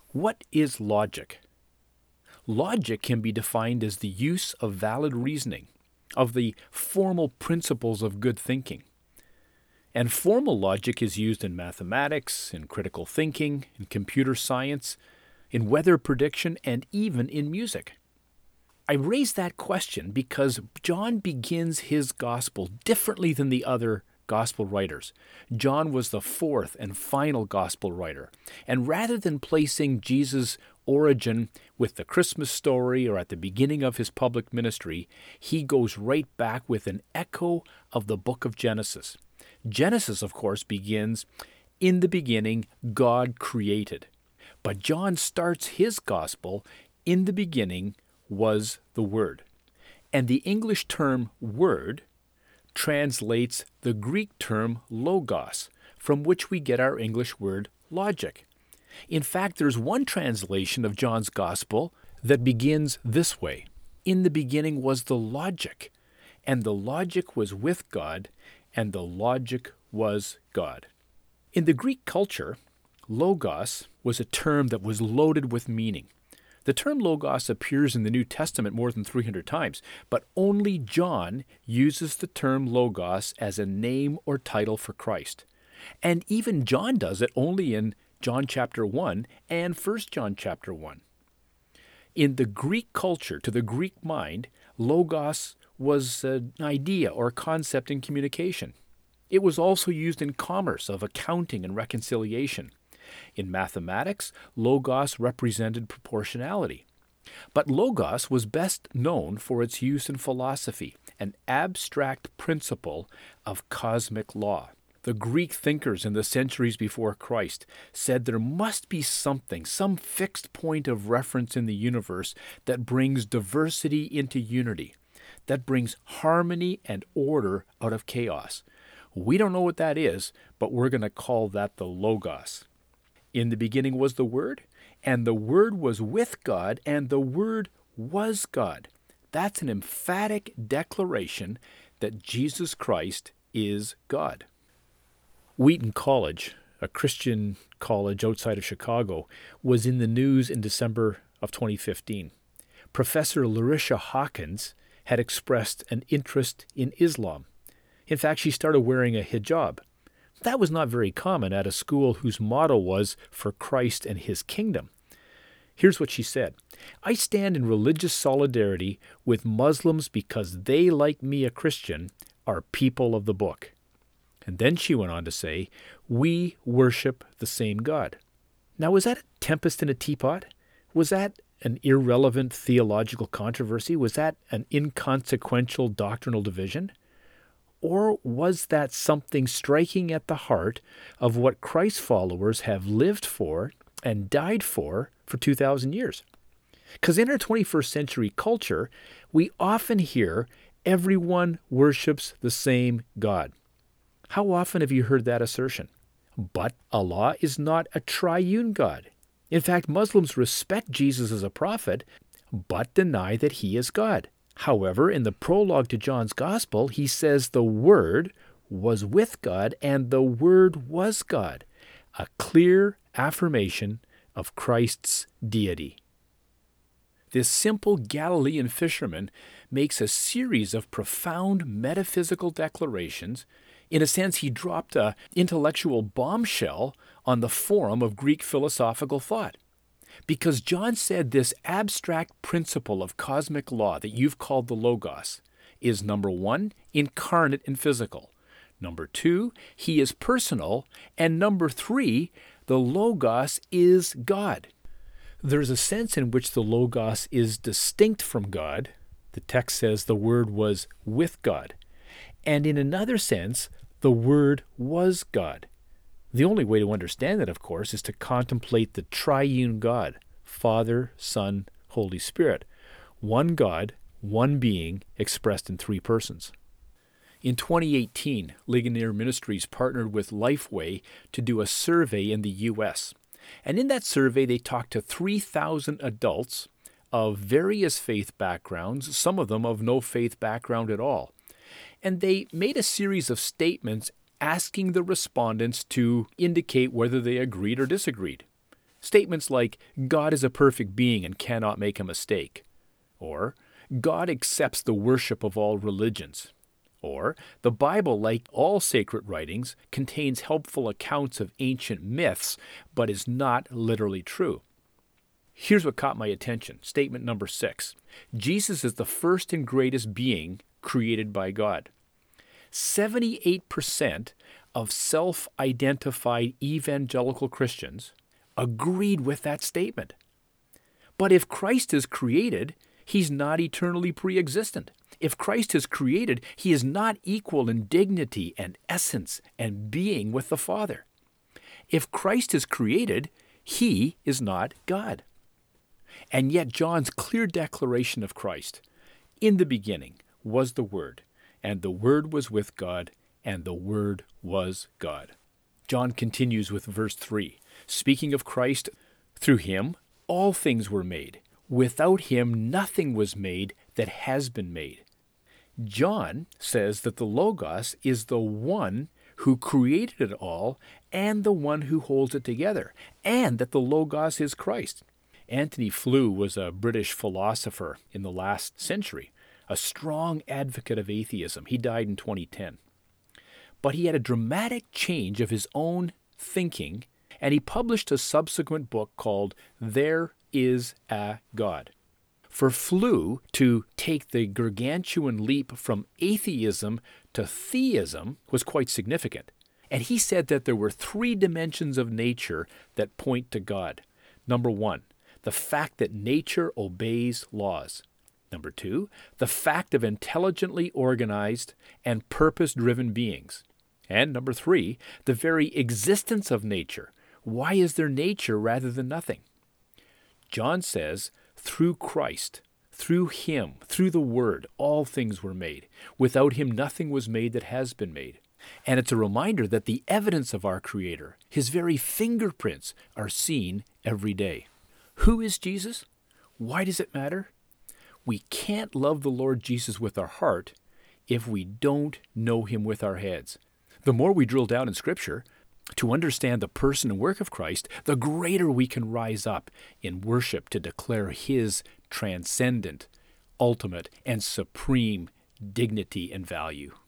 What is logic? Logic can be defined as the use of valid reasoning, of the formal principles of good thinking. And formal logic is used in mathematics, in critical thinking, in computer science, in weather prediction, and even in music. I raise that question because John begins his gospel differently than the other gospel writers. John was the fourth and final gospel writer, and rather than placing Jesus' origin with the Christmas story or at the beginning of his public ministry, he goes right back with an echo of the book of Genesis. Genesis, of course, begins, "In the beginning, God created." But John starts his gospel, "In the beginning was the Word." And the English term word translates the Greek term logos, from which we get our English word logic. In fact, there's one translation of John's Gospel that begins this way: "In the beginning was the logic, and the logic was with God, and the logic was God." In the Greek culture, logos was a term that was loaded with meaning. The term logos appears in the New Testament more than 300 times, but only John uses the term logos as a name or title for Christ. And even John does it only in John chapter 1 and 1 John chapter 1. In the Greek culture, to the Greek mind, logos was an idea or concept in communication. It was also used in commerce, of accounting and reconciliation. In mathematics, logos represented proportionality. But logos was best known for its use in philosophy, an abstract principle of cosmic law. The Greek thinkers in the centuries before Christ said there must be something, some fixed point of reference in the universe that brings diversity into unity, that brings harmony and order out of chaos. We don't know what that is, but we're going to call that the logos. In the beginning was the Word, and the Word was with God, and the Word was God. That's an emphatic declaration that Jesus Christ is God. Wheaton College, a Christian college outside of Chicago, was in the news in December of 2015. Professor Larisha Hawkins had expressed an interest in Islam. In fact, she started wearing a hijab. That was not very common at a school whose motto was "For Christ and His Kingdom." Here's what she said: "I stand in religious solidarity with Muslims because they, like me, a Christian, are people of the book." And then she went on to say, "We worship the same God." Now, was that a tempest in a teapot? Was that an irrelevant theological controversy? Was that an inconsequential doctrinal division? Or was that something striking at the heart of what Christ's followers have lived for and died for 2,000 years? Because in our 21st century culture, we often hear everyone worships the same God. How often have you heard that assertion? But Allah is not a triune God. In fact, Muslims respect Jesus as a prophet, but deny that he is God. However, in the prologue to John's Gospel, he says the Word was with God and the Word was God, a clear affirmation of Christ's deity. This simple Galilean fisherman makes a series of profound metaphysical declarations. In a sense, he dropped an intellectual bombshell on the forum of Greek philosophical thought. Because John said this abstract principle of cosmic law that you've called the Logos is, number one, incarnate and physical. Number two, he is personal. And number three, the Logos is God. There's a sense in which the Logos is distinct from God. The text says the Word was with God. And in another sense, the Word was God. The only way to understand that, of course, is to contemplate the triune God, Father, Son, Holy Spirit. One God, one being, expressed in three persons. In 2018, Ligonier Ministries partnered with Lifeway to do a survey in the U.S. And in that survey, they talked to 3,000 adults of various faith backgrounds, some of them of no faith background at all. And they made a series of statements asking the respondents to indicate whether they agreed or disagreed. Statements like, God is a perfect being and cannot make a mistake, or God accepts the worship of all religions, or the Bible, like all sacred writings, contains helpful accounts of ancient myths, but is not literally true. Here's what caught my attention. Statement number 6. Jesus is the first and greatest being created by God. 78% of self-identified evangelical Christians agreed with that statement. But if Christ is created, he's not eternally pre-existent. If Christ is created, he is not equal in dignity and essence and being with the Father. If Christ is created, he is not God. And yet John's clear declaration of Christ, in the beginning was the Word, and the Word was with God, and the Word was God. John continues with verse 3. Speaking of Christ, through him all things were made. Without him nothing was made that has been made. John says that the Logos is the one who created it all and the one who holds it together, and that the Logos is Christ. Antony Flew was a British philosopher in the last century, a strong advocate of atheism. He died in 2010. But he had a dramatic change of his own thinking, and he published a subsequent book called There Is a God. For Flew to take the gargantuan leap from atheism to theism was quite significant. And he said that there were 3 dimensions of nature that point to God. Number 1, the fact that nature obeys laws. Number 2, the fact of intelligently organized and purpose-driven beings. And number 3, the very existence of nature. Why is there nature rather than nothing? John says, through Christ, through him, through the Word, all things were made. Without him nothing was made that has been made. And it's a reminder that the evidence of our Creator, his very fingerprints, are seen every day. Who is Jesus? Why does it matter? We can't love the Lord Jesus with our heart if we don't know him with our heads. The more we drill down in Scripture to understand the person and work of Christ, the greater we can rise up in worship to declare his transcendent, ultimate, and supreme dignity and value.